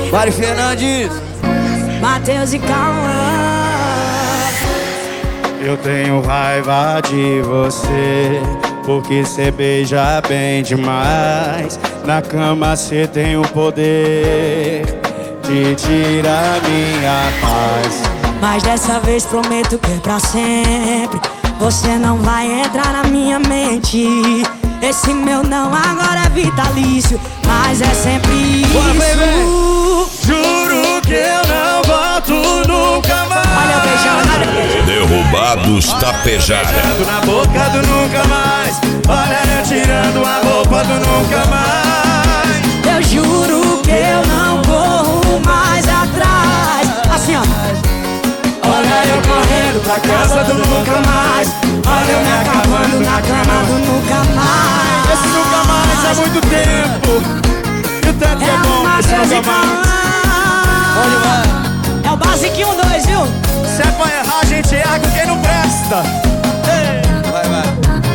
Mari Fernandes, Matheus e Cauã. Eu tenho raiva de você, porque cê beija bem demais. Na cama cê tem o poder de tirar minha paz. Mas dessa vez prometo que é pra sempre. Você não vai entrar na minha mente. Esse meu não agora é vitalício, mas é sempre isso. Bora, baby. Juro que eu não volto nunca mais. Olha eu beijando, olha eu beijando. Derrubados Tapejara. Beijando na boca do nunca mais. Olha eu tirando a roupa do nunca mais. Eu juro que eu não corro mais atrás. Assim ó. Olha eu correndo pra casa do nunca mais. Olha eu me acabando na cama do nunca mais. Esse nunca mais há muito tempo. E o tanto que é bom esse nunca mais. É o basiquinho 2, viu? Se é pra errar, a gente erra com quem não presta. Ei. vai, vai.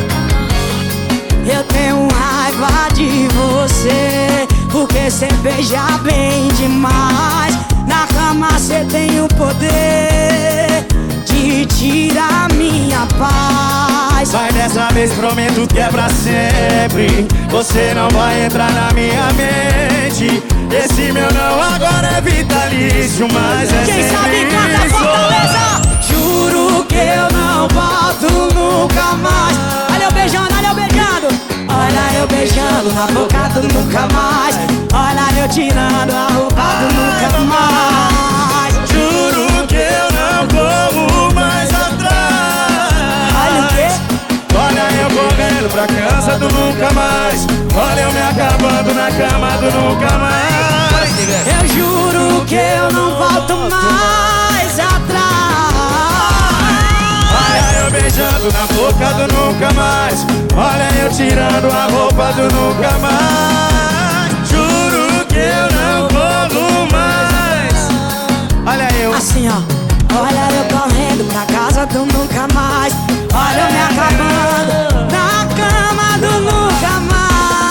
Eu tenho raiva de você, porque cê beija bem demais. Na cama cê tem o poder de tirar minha paz. Mas dessa vez prometo que é pra sempre. Você não vai entrar na minha mente. Esse meu não agora é vitalício, mas é Quem sempre sabe canta isso. Fortaleza. Juro que eu não volto nunca mais. Olha eu beijando, olha eu beijando. Olha eu beijando na boca do nunca mais. Olha eu tirando a roupa do nunca mais. Juro que eu não corro mais atrás. Olha o quê? Olha eu correndo pra casa do nunca mais. Olha eu me acabando na cama do nunca mais. Eu juro que eu não volto mais atrás. Olha eu beijando na boca do nunca mais. Olha eu tirando a roupa do nunca mais. Juro que eu não corro mais. Olha eu. Assim ó. Olha eu correndo pra casa do nunca mais. Olha eu me acabando na cama do nunca mais.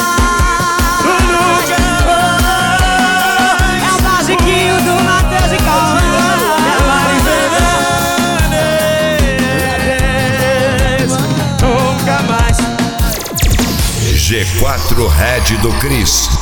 É o basiquinho do Matheus e Cauã. Nunca mais. G4 Red do Cris.